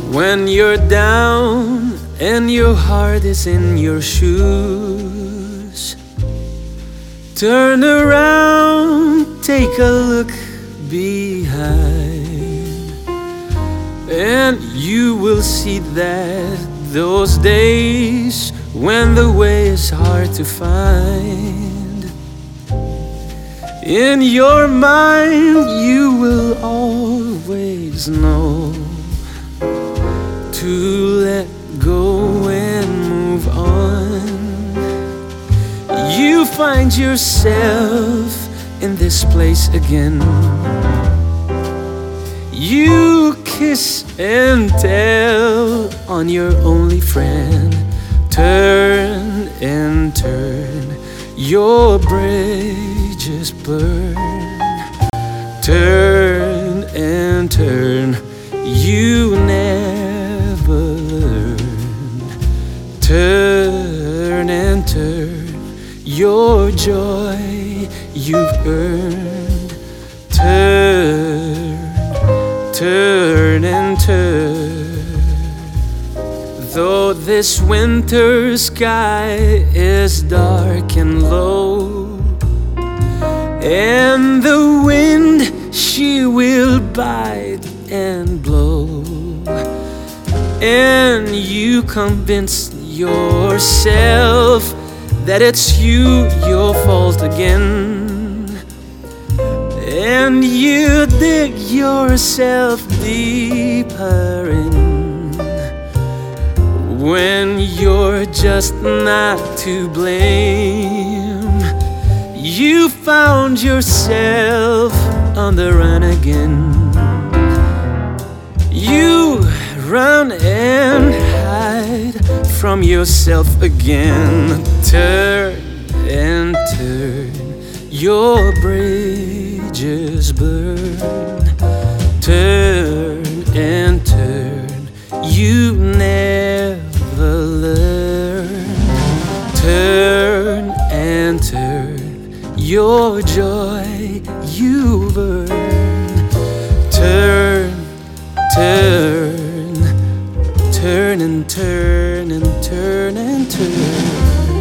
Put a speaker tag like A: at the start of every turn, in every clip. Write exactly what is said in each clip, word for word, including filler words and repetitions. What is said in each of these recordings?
A: When you're down and your heart is in your shoes, turn around, take a look behind, and you will see that those days when the way is hard to find, in your mind you will always know to let go and move on. You find yourself in this place again. You kiss and tell on your only friend. Turn and turn, your bridges burn. Turn and turn, you never learn. Turn and turn, your joy you've earned. Turn, turn and turn. Though this winter sky is dark and low, and the wind she will bite and blow, and you convince yourself that it's you, your fault again, and you dig yourself deeper in, when you're just not to blame. You found yourself on the run again. You run and hide from yourself again. Turn and turn, your bridges burn. Turn and turn, you never learn. Turn and turn, your joy you've earned. Turn, turn, turn and turn and turn and turn.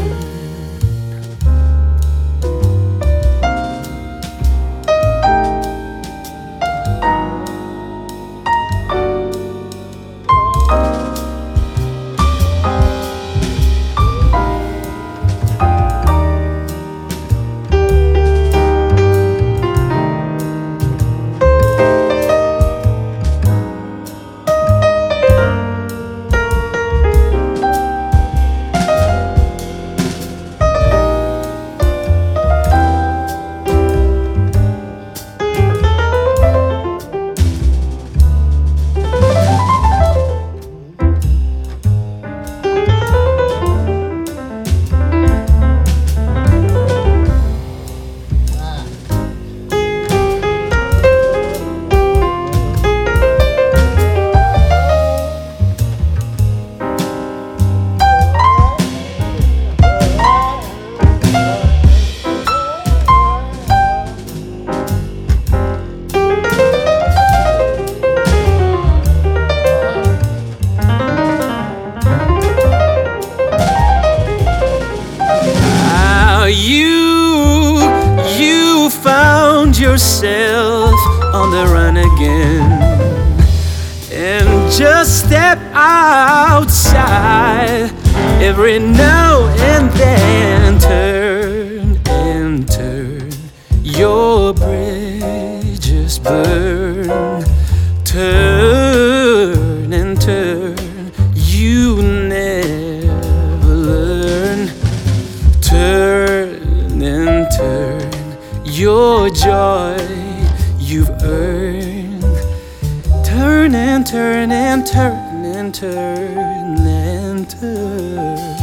A: You, you found yourself on the run again, and just step outside every now and then. Turn and turn, your bridges burn. Turn and turn, you never learn. Turn and turn, your joy you've earned. Turn and turn and turn and turn and turn.